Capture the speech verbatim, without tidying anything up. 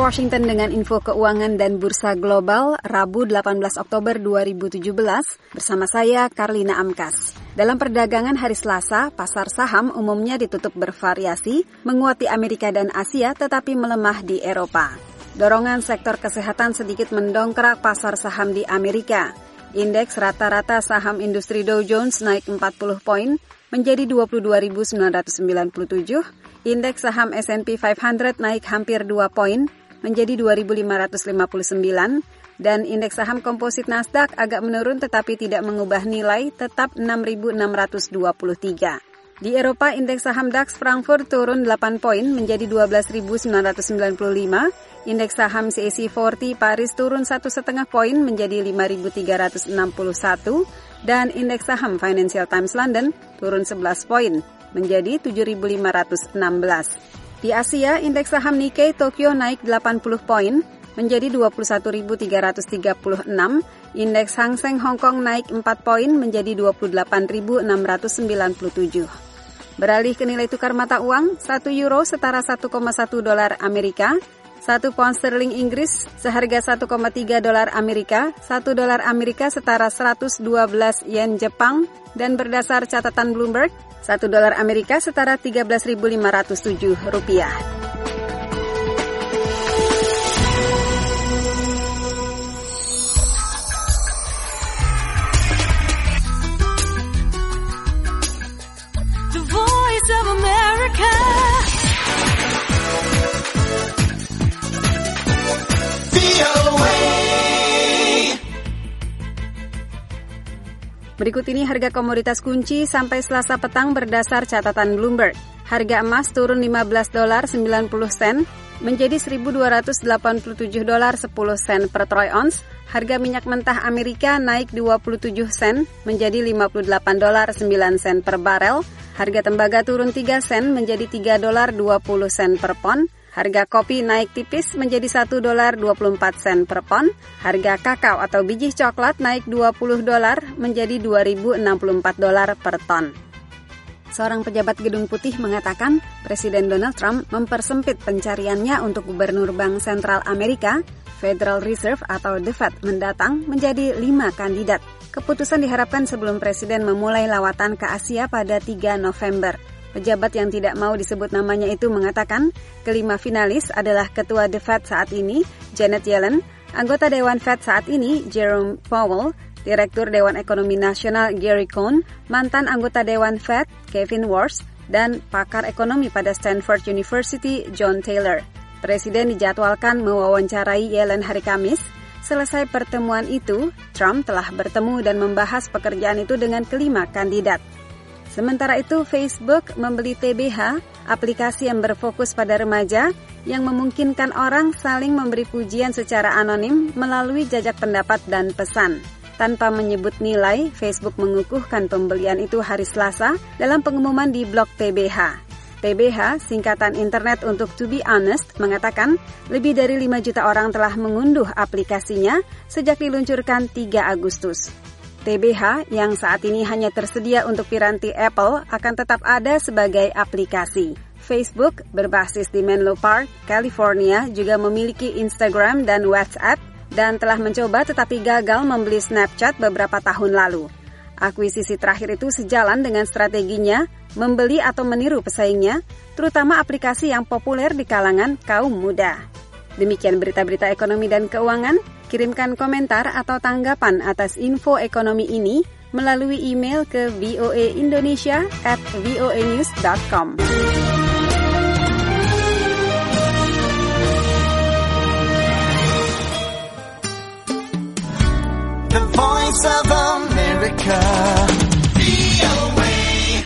Washington dengan info keuangan dan bursa global Rabu delapan belas Oktober dua ribu tujuh belas bersama saya Karlina Amkas. Dalam perdagangan hari Selasa, pasar saham umumnya ditutup bervariasi, menguat di Amerika dan Asia tetapi melemah di Eropa. Dorongan sektor kesehatan sedikit mendongkrak pasar saham di Amerika. Indeks rata-rata saham industri Dow Jones naik empat puluh poin menjadi dua puluh dua ribu sembilan ratus sembilan puluh tujuh. Indeks saham S and P lima ratus naik hampir dua poin menjadi dua ribu lima ratus lima puluh sembilan dan indeks saham komposit Nasdaq agak menurun tetapi tidak mengubah nilai tetap enam ribu enam ratus dua puluh tiga. Di Eropa, indeks saham DAX Frankfurt turun delapan poin menjadi dua belas ribu sembilan ratus sembilan puluh lima. Indeks saham C A C empat puluh Paris turun satu koma lima poin menjadi lima ribu tiga ratus enam puluh satu dan indeks saham Financial Times London turun sebelas poin menjadi tujuh ribu lima ratus enam belas. Di Asia, indeks saham Nikkei Tokyo naik delapan puluh poin menjadi dua puluh satu ribu tiga ratus tiga puluh enam. Indeks Hang Seng Hong Kong naik empat poin menjadi dua puluh delapan ribu enam ratus sembilan puluh tujuh. Beralih ke nilai tukar mata uang, satu euro setara satu koma satu dolar Amerika, satu pound sterling Inggris seharga satu koma tiga dolar Amerika, satu dolar Amerika setara seratus dua belas yen Jepang, dan berdasar catatan Bloomberg, satu dolar Amerika setara tiga belas ribu lima ratus tujuh rupiah. The Voice of America. Berikut ini harga komoditas kunci sampai Selasa petang berdasar catatan Bloomberg. Harga emas turun lima belas dolar sembilan puluh sen menjadi seribu dua ratus delapan puluh tujuh dolar sepuluh sen per troy ounce. Harga minyak mentah Amerika naik dua puluh tujuh sen menjadi lima puluh delapan dolar sembilan sen per barel. Harga tembaga turun tiga sen menjadi tiga dolar dua puluh sen per pon. Harga kopi naik tipis menjadi satu dolar dua puluh empat sen per pon. Harga kakao atau biji coklat naik dua puluh dolar menjadi dua ribu enam puluh empat dolar per ton. Seorang pejabat Gedung Putih mengatakan Presiden Donald Trump mempersempit pencariannya untuk Gubernur Bank Sentral Amerika, Federal Reserve atau The Fed mendatang menjadi lima kandidat. Keputusan diharapkan sebelum Presiden memulai lawatan ke Asia pada tiga November. Pejabat yang tidak mau disebut namanya itu mengatakan kelima finalis adalah Ketua The Fed saat ini, Janet Yellen, anggota Dewan Fed saat ini, Jerome Powell, Direktur Dewan Ekonomi Nasional Gary Cohn, mantan anggota Dewan Fed, Kevin Warsh, dan pakar ekonomi pada Stanford University, John Taylor. Presiden dijadwalkan mewawancarai Yellen hari Kamis. Selesai pertemuan itu, Trump telah bertemu dan membahas pekerjaan itu dengan kelima kandidat. Sementara itu, Facebook membeli T B H, aplikasi yang berfokus pada remaja, yang memungkinkan orang saling memberi pujian secara anonim melalui jajak pendapat dan pesan. Tanpa menyebut nilai, Facebook mengukuhkan pembelian itu hari Selasa dalam pengumuman di blog T B H. T B H, singkatan internet untuk To Be Honest, mengatakan lebih dari lima juta orang telah mengunduh aplikasinya sejak diluncurkan tiga Agustus. T B H yang saat ini hanya tersedia untuk piranti Apple akan tetap ada sebagai aplikasi. Facebook berbasis di Menlo Park, California juga memiliki Instagram dan WhatsApp dan telah mencoba tetapi gagal membeli Snapchat beberapa tahun lalu. Akuisisi terakhir itu sejalan dengan strateginya membeli atau meniru pesaingnya, terutama aplikasi yang populer di kalangan kaum muda. Demikian berita-berita ekonomi dan keuangan. Kirimkan komentar atau tanggapan atas info ekonomi ini melalui email ke voaindonesia at voanews dot com. The Voice of America.